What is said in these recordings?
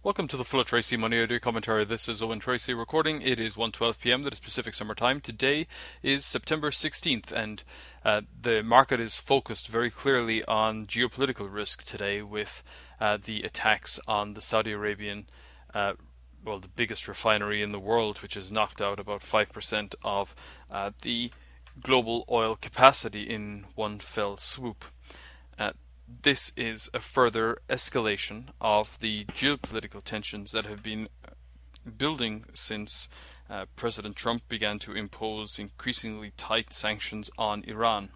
Welcome to the Full of Tracy Money Audio Commentary. This is Owen Tracy recording. It is 1:12 p.m. That is Pacific Summer Time. Today is September 16th, and the market is focused very clearly on geopolitical risk today with the attacks on the Saudi Arabian, the biggest refinery in the world, which has knocked out about 5% of the global oil capacity in one fell swoop. This is a further escalation of the geopolitical tensions that have been building since President Trump began to impose increasingly tight sanctions on Iran.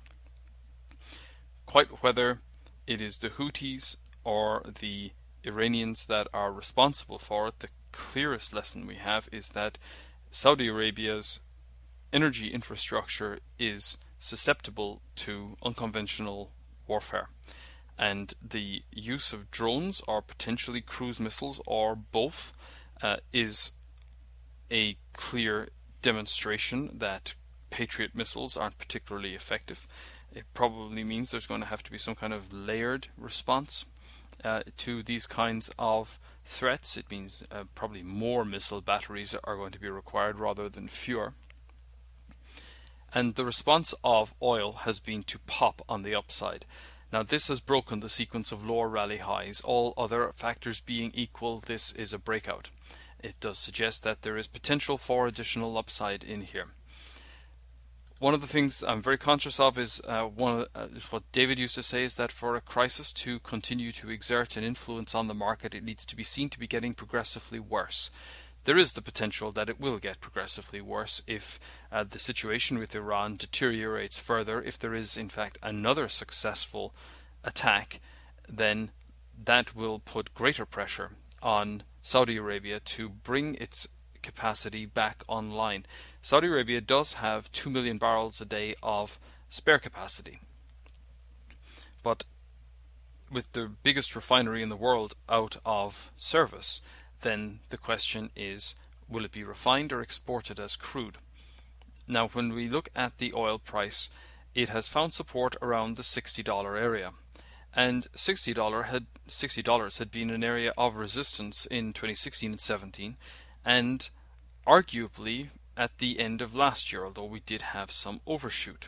Quite whether it is the Houthis or the Iranians that are responsible for it, the clearest lesson we have is that Saudi Arabia's energy infrastructure is susceptible to unconventional warfare. And the use of drones or potentially cruise missiles or both is a clear demonstration that Patriot missiles aren't particularly effective. It probably means there's going to have to be some kind of layered response to these kinds of threats. It means probably more missile batteries are going to be required rather than fewer. And the response of oil has been to pop on the upside. Now, this has broken the sequence of lower rally highs. All other factors being equal, this is a breakout. It does suggest that there is potential for additional upside in here. One of the things I'm very conscious of is what David used to say, is that for a crisis to continue to exert an influence on the market, it needs to be seen to be getting progressively worse. There is the potential that it will get progressively worse if the situation with Iran deteriorates further. If there is, in fact, another successful attack, then that will put greater pressure on Saudi Arabia to bring its capacity back online. Saudi Arabia does have 2 million barrels a day of spare capacity. But with the biggest refinery in the world out of service, then the question is, will it be refined or exported as crude? Now, when we look at the oil price, it has found support around the $60 area. And $60 had been an area of resistance in 2016 and 17, and arguably at the end of last year, although we did have some overshoot.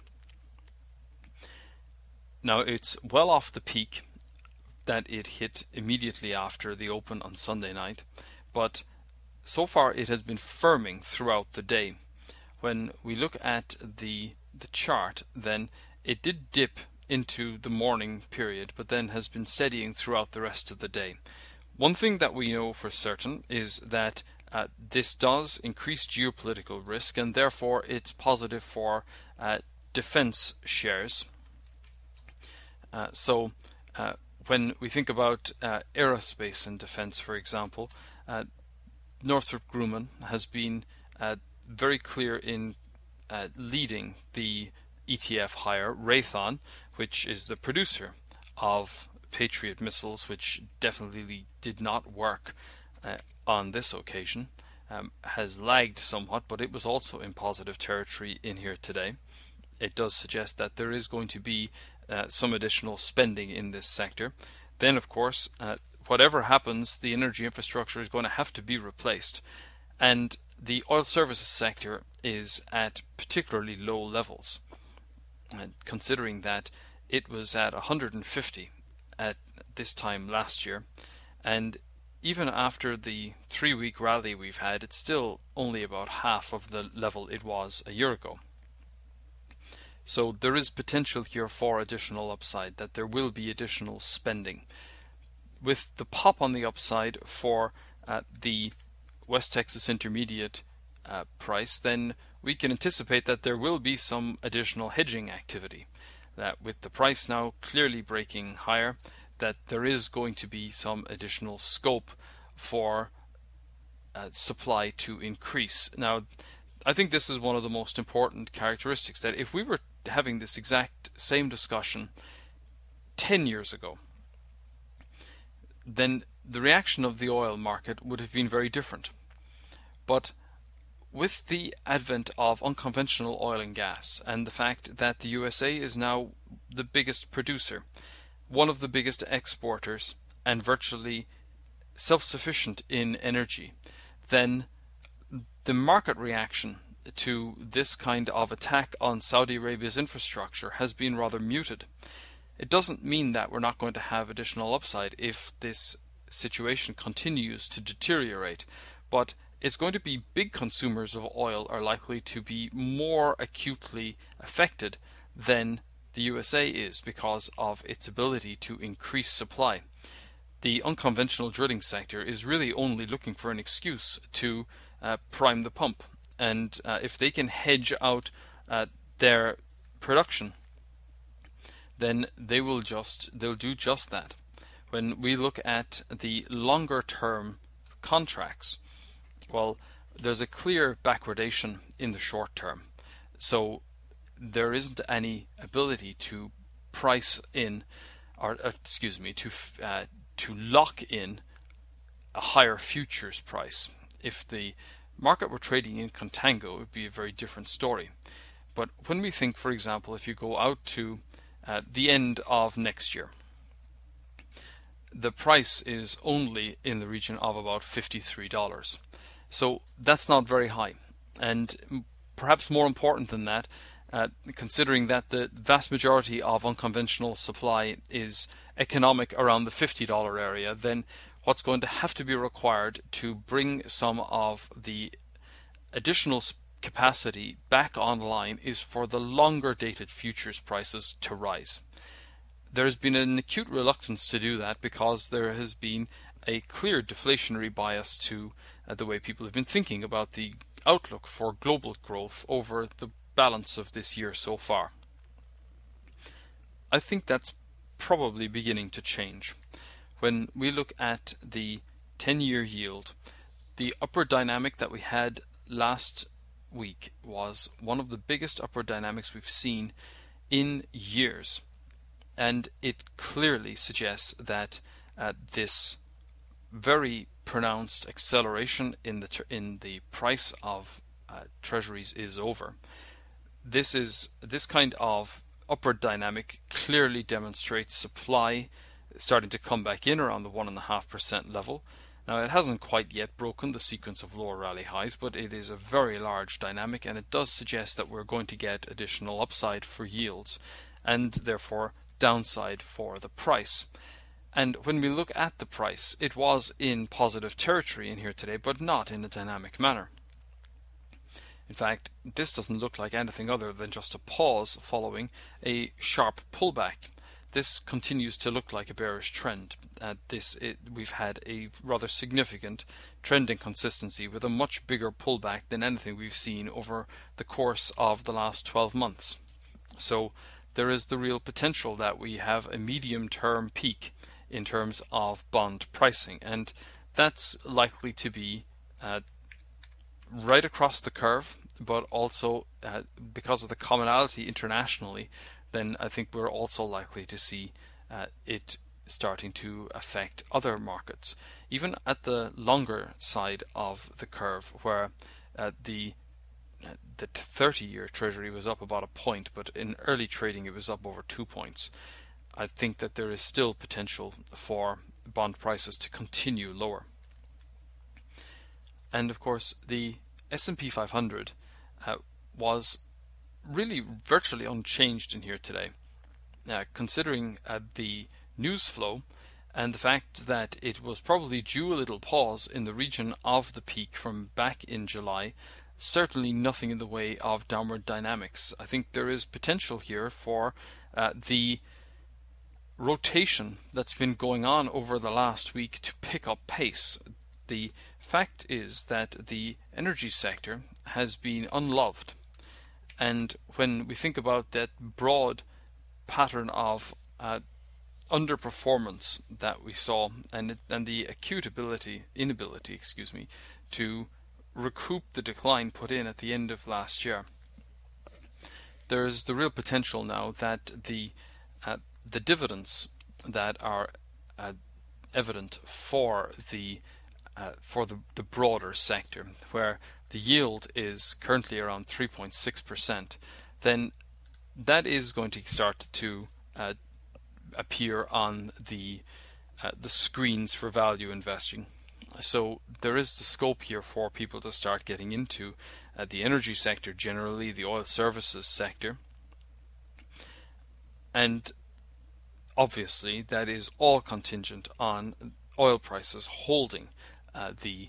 Now, it's well off the peak that it hit immediately after the open on Sunday night, but so far it has been firming throughout the day. When we look at the chart, then it did dip into the morning period, but then has been steadying throughout the rest of the day. One thing that we know for certain is that this does increase geopolitical risk, and therefore it's positive for defense shares. When we think about aerospace and defense, for example, Northrop Grumman has been very clear in leading the ETF higher. Raytheon, which is the producer of Patriot missiles, which definitely did not work on this occasion, has lagged somewhat, but it was also in positive territory in here today. It does suggest that there is going to be some additional spending in this sector. Then, of course, whatever happens, the energy infrastructure is going to have to be replaced. And the oil services sector is at particularly low levels, considering that it was at 150 at this time last year. And even after the 3-week rally we've had, it's still only about half of the level it was a year ago. So there is potential here for additional upside, that there will be additional spending. With the pop on the upside for the West Texas Intermediate price, then we can anticipate that there will be some additional hedging activity. That with the price now clearly breaking higher, that there is going to be some additional scope for supply to increase. Now, I think this is one of the most important characteristics, that if we were having this exact same discussion 10 years ago, then the reaction of the oil market would have been very different. But with the advent of unconventional oil and gas, and the fact that the USA is now the biggest producer, one of the biggest exporters, and virtually self-sufficient in energy, then the market reaction to this kind of attack on Saudi Arabia's infrastructure has been rather muted. It doesn't mean that we're not going to have additional upside if this situation continues to deteriorate, but it's going to be big consumers of oil are likely to be more acutely affected than the USA is because of its ability to increase supply. The unconventional drilling sector is really only looking for an excuse to prime the pump, and if they can hedge out their production, then they'll do just that. When we look at the longer term contracts, well, there's a clear backwardation in the short term, so there isn't any ability to price in, or to lock in a higher futures price. If the market were trading in contango, it would be a very different story. But when we think, for example, if you go out to the end of next year, the price is only in the region of about $53. So that's not very high. And perhaps more important than that, considering that the vast majority of unconventional supply is economic around the $50 area, then what's going to have to be required to bring some of the additional capacity back online is for the longer dated futures prices to rise. There has been an acute reluctance to do that because there has been a clear deflationary bias to the way people have been thinking about the outlook for global growth over the balance of this year so far. I think that's probably beginning to change. When we look at the 10-year yield, the upward dynamic that we had last week was one of the biggest upward dynamics we've seen in years, and it clearly suggests that this very pronounced acceleration in the price of treasuries is over. This kind of upward dynamic clearly demonstrates supply starting to come back in around the 1.5% level. Now, it hasn't quite yet broken the sequence of lower rally highs, but it is a very large dynamic, and it does suggest that we're going to get additional upside for yields and therefore downside for the price. And when we look at the price, it was in positive territory in here today, but not in a dynamic manner. In fact, this doesn't look like anything other than just a pause following a sharp pullback. This continues to look like a bearish trend. We've had a rather significant trend inconsistency with a much bigger pullback than anything we've seen over the course of the last 12 months. So there is the real potential that we have a medium-term peak in terms of bond pricing, and that's likely to be right across the curve, but also because of the commonality internationally, then I think we're also likely to see it starting to affect other markets, even at the longer side of the curve, where the 30-year Treasury was up about a point, but in early trading it was up over 2 points. I think that there is still potential for bond prices to continue lower. And of course, the S&P 500 was really virtually unchanged in here today, considering the news flow and the fact that it was probably due a little pause in the region of the peak from back in July. Certainly nothing in the way of downward dynamics. I think there is potential here for the rotation that's been going on over the last week to pick up pace. The fact is that the energy sector has been unloved, and when we think about that broad pattern of underperformance that we saw, and the acute inability to recoup the decline put in at the end of last year, there's the real potential now that the dividends that are evident for the broader sector, where the yield is currently around 3.6%, then that is going to start to appear on the the screens for value investing. So there is the scope here for people to start getting into the energy sector generally, the oil services sector. And obviously that is all contingent on oil prices holding the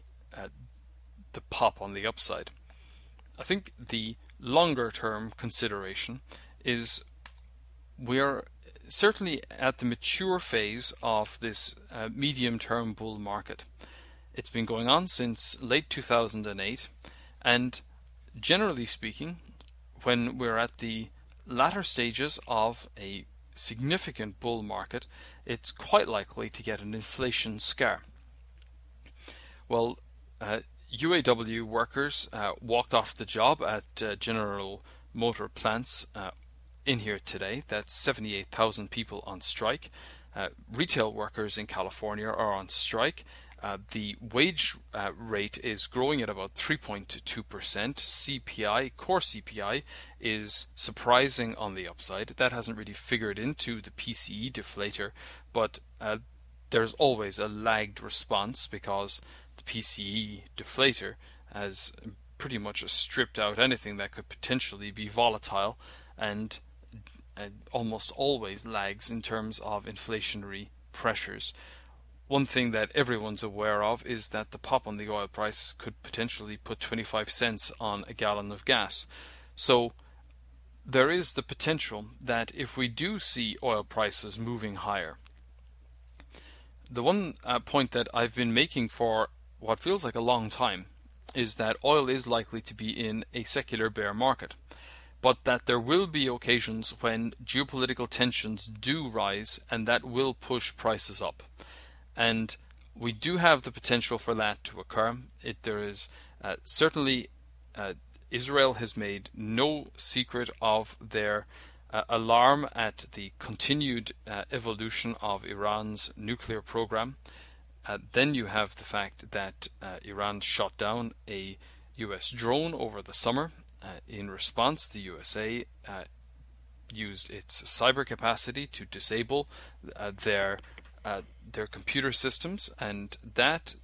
pop on the upside. I think the longer term consideration is we're certainly at the mature phase of this medium term bull market. It's been going on since late 2008, and generally speaking, when we're at the latter stages of a significant bull market, it's quite likely to get an inflation scare. Well, UAW workers walked off the job at General Motor plants in here today. That's 78,000 people on strike. Retail workers in California are on strike. The wage rate is growing at about 3.2%. CPI, core CPI, is surprising on the upside. That hasn't really figured into the PCE deflator, but there's always a lagged response because the PCE deflator has pretty much stripped out anything that could potentially be volatile and almost always lags in terms of inflationary pressures. One thing that everyone's aware of is that the pop on the oil prices could potentially put 25 cents on a gallon of gas. So there is the potential that if we do see oil prices moving higher, the one point that I've been making for what feels like a long time is that oil is likely to be in a secular bear market, but that there will be occasions when geopolitical tensions do rise and that will push prices up. And we do have the potential for that to occur. There is certainly Israel has made no secret of their alarm at the continued evolution of Iran's nuclear program. Then you have the fact that Iran shot down a US drone over the summer. In response, the USA used its cyber capacity to disable their computer systems, and that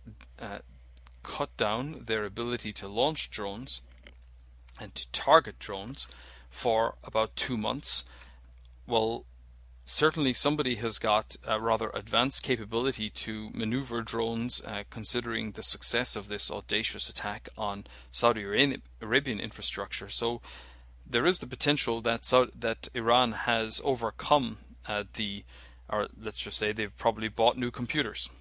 cut down their ability to launch drones and to target drones for about 2 months. Well, certainly somebody has got a rather advanced capability to maneuver drones, considering the success of this audacious attack on Saudi Arabian infrastructure. So there is the potential that Iran has overcome or let's just say they've probably bought new computers.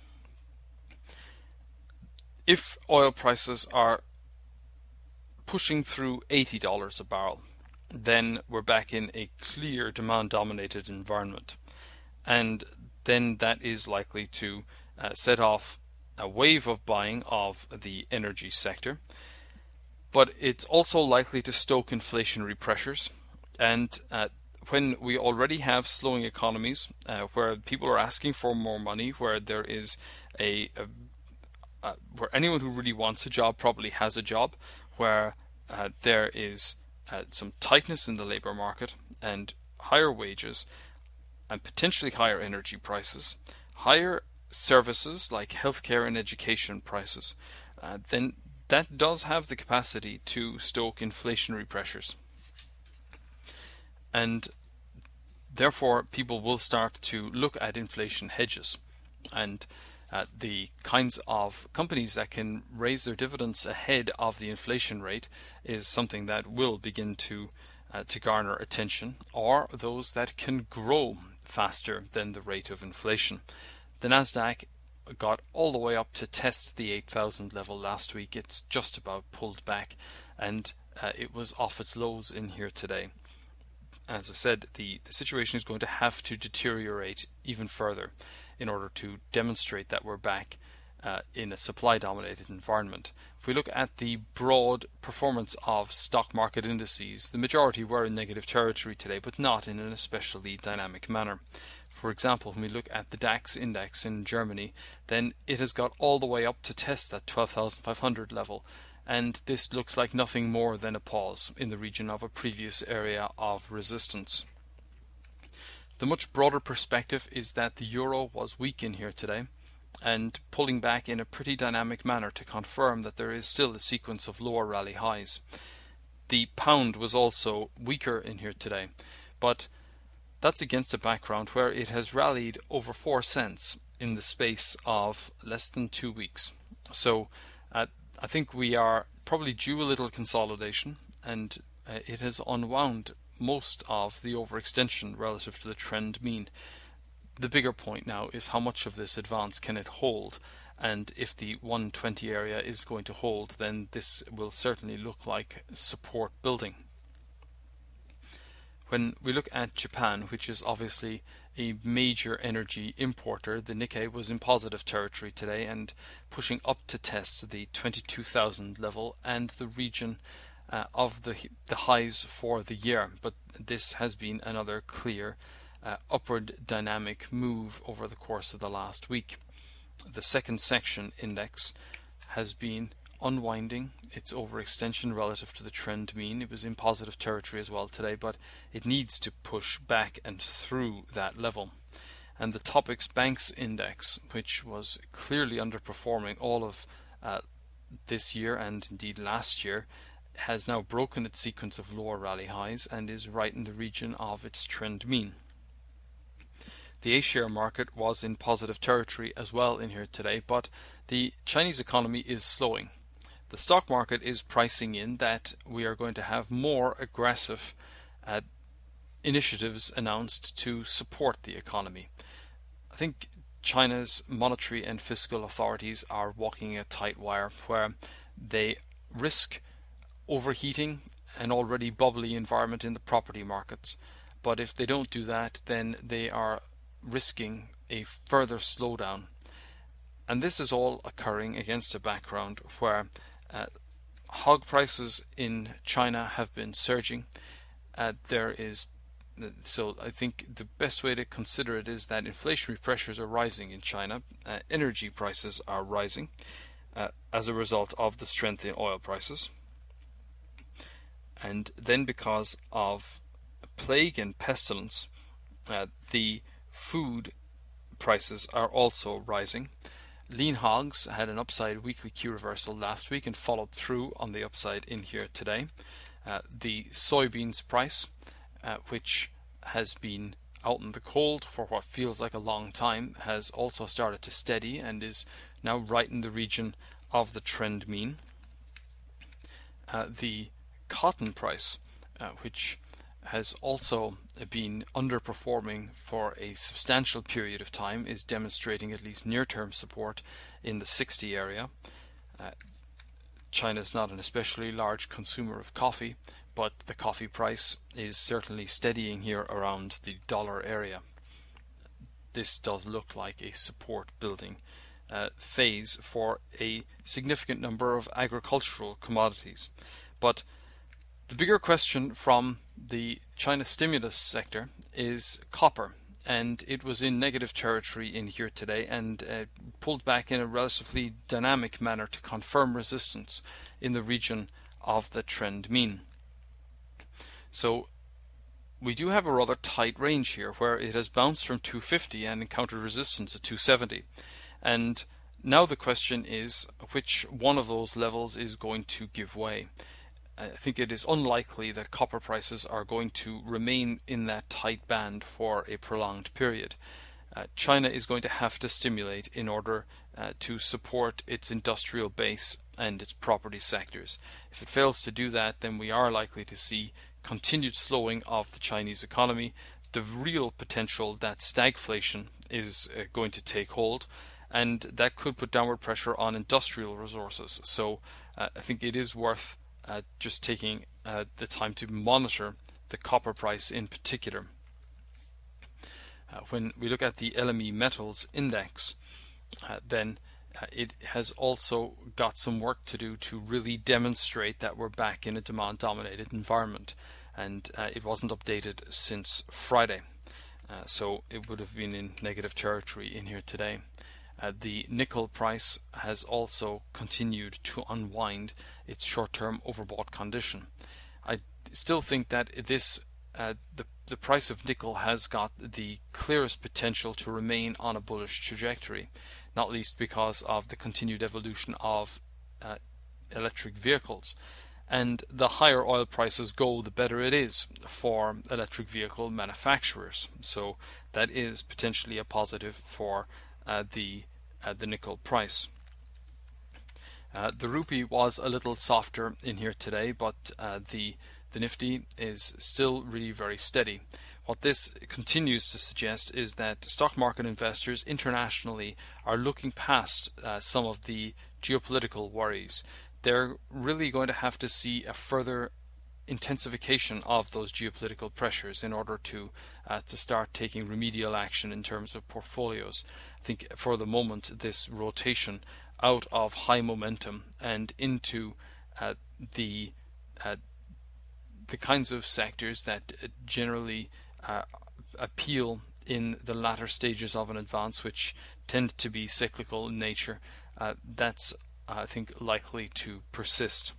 If oil prices are pushing through $80 a barrel, then we're back in a clear demand-dominated environment. And then that is likely to set off a wave of buying of the energy sector. But it's also likely to stoke inflationary pressures. And when we already have slowing economies, where people are asking for more money, where there is where anyone who really wants a job probably has a job, where there is some tightness in the labor market and higher wages and potentially higher energy prices, higher services like healthcare and education prices, then that does have the capacity to stoke inflationary pressures. And therefore, people will start to look at inflation hedges, and the kinds of companies that can raise their dividends ahead of the inflation rate is something that will begin to garner attention, or those that can grow faster than the rate of inflation. The Nasdaq got all the way up to test the 8,000 level last week. It's just about pulled back, and it was off its lows in here today. As I said, the situation is going to have to deteriorate even further in order to demonstrate that we're back in a supply-dominated environment. If we look at the broad performance of stock market indices, the majority were in negative territory today, but not in an especially dynamic manner. For example, when we look at the DAX index in Germany, then it has got all the way up to test that 12,500 level, and this looks like nothing more than a pause in the region of a previous area of resistance. The much broader perspective is that the euro was weak in here today and pulling back in a pretty dynamic manner to confirm that there is still a sequence of lower rally highs. The pound was also weaker in here today, but that's against a background where it has rallied over 4 cents in the space of less than 2 weeks. So I think we are probably due a little consolidation, and it has unwound most of the overextension relative to the trend mean. The bigger point now is how much of this advance can it hold, and if the 120 area is going to hold, then this will certainly look like support building. When we look at Japan, which is obviously a major energy importer, the Nikkei was in positive territory today and pushing up to test the 22,000 level and the region of the highs for the year. But this has been another clear upward dynamic move over the course of the last week. The second section index has been unwinding its overextension relative to the trend mean. It was in positive territory as well today, but it needs to push back and through that level. And the Topix Banks Index, which was clearly underperforming all of this year and indeed last year, has now broken its sequence of lower rally highs and is right in the region of its trend mean. The A-share market was in positive territory as well in here today, but the Chinese economy is slowing. The stock market is pricing in that we are going to have more aggressive initiatives announced to support the economy. I think China's monetary and fiscal authorities are walking a tight wire where they risk overheating an already bubbly environment in the property markets. But if they don't do that, then they are risking a further slowdown. And this is all occurring against a background where hog prices in China have been surging. So I think the best way to consider it is that inflationary pressures are rising in China. Energy prices are rising as a result of the strength in oil prices. And then because of plague and pestilence, the food prices are also rising. Lean hogs had an upside weekly Q reversal last week and followed through on the upside in here today. The soybeans price, which has been out in the cold for what feels like a long time, has also started to steady and is now right in the region of the trend mean. The cotton price, which has also been underperforming for a substantial period of time, is demonstrating at least near-term support in the 60 area. China is not an especially large consumer of coffee, but the coffee price is certainly steadying here around the dollar area. This does look like a support building phase for a significant number of agricultural commodities. But the bigger question from the China stimulus sector is copper, and it was in negative territory in here today and pulled back in a relatively dynamic manner to confirm resistance in the region of the trend mean. So we do have a rather tight range here where it has bounced from 250 and encountered resistance at 270, and now the question is which one of those levels is going to give way. I think it is unlikely that copper prices are going to remain in that tight band for a prolonged period. China is going to have to stimulate in order to support its industrial base and its property sectors. If it fails to do that, then we are likely to see continued slowing of the Chinese economy, the real potential that stagflation is going to take hold, and that could put downward pressure on industrial resources. So I think it is worth just taking the time to monitor the copper price in particular. When we look at the LME Metals Index, then it has also got some work to do to really demonstrate that we're back in a demand-dominated environment, and it wasn't updated since Friday, so it would have been in negative territory in here today. The nickel price has also continued to unwind its short-term overbought condition. I still think that this the the price of nickel has got the clearest potential to remain on a bullish trajectory, not least because of the continued evolution of electric vehicles. And the higher oil prices go, the better it is for electric vehicle manufacturers. So that is potentially a positive for the nickel price. The rupee was a little softer in here today, but the Nifty is still really very steady. What this continues to suggest is that stock market investors internationally are looking past some of the geopolitical worries. They're really going to have to see a further intensification of those geopolitical pressures in order to start taking remedial action in terms of portfolios. I think for the moment this rotation out of high momentum and into the kinds of sectors that generally appeal in the latter stages of an advance, which tend to be cyclical in nature, that's I think likely to persist.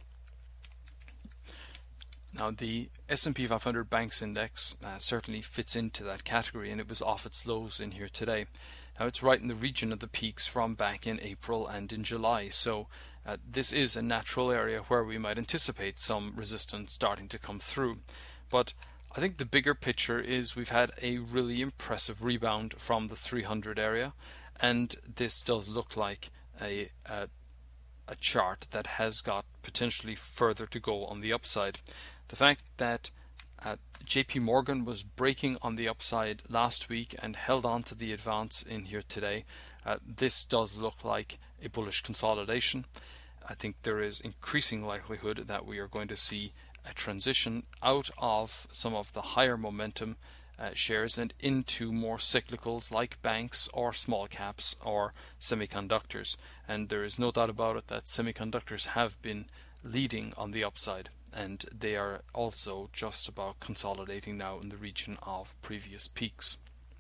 Now the S&P 500 Banks Index certainly fits into that category, and it was off its lows in here today. Now it's right in the region of the peaks from back in April and in July, so this is a natural area where we might anticipate some resistance starting to come through. But I think the bigger picture is we've had a really impressive rebound from the 300 area, and this does look like a chart that has got potentially further to go on the upside. The fact that JP Morgan was breaking on the upside last week and held on to the advance in here today, this does look like a bullish consolidation. I think there is increasing likelihood that we are going to see a transition out of some of the higher momentum shares and into more cyclicals like banks or small caps or semiconductors. And there is no doubt about it that semiconductors have been leading on the upside, and they are also just about consolidating now in the region of previous peaks.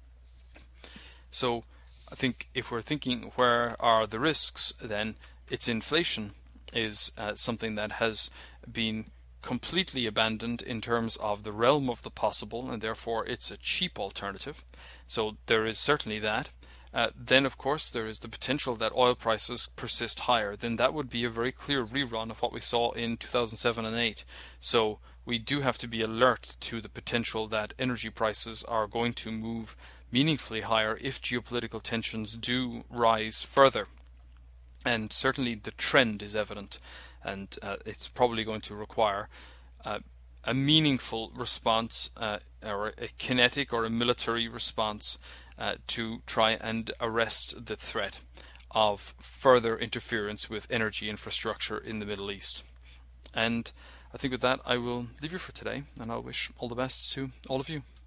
So I think if we're thinking where are the risks, then it's inflation is something that has been completely abandoned in terms of the realm of the possible, and therefore it's a cheap alternative. So there is certainly that. Then of course there is the potential that oil prices persist higher. Then that would be a very clear rerun of what we saw in 2007 and 8. So we do have to be alert to the potential that energy prices are going to move meaningfully higher if geopolitical tensions do rise further. And certainly the trend is evident, and it's probably going to require a meaningful response or a kinetic or a military response to try and arrest the threat of further interference with energy infrastructure in the Middle East. And I think with that I will leave you for today, and I'll wish all the best to all of you.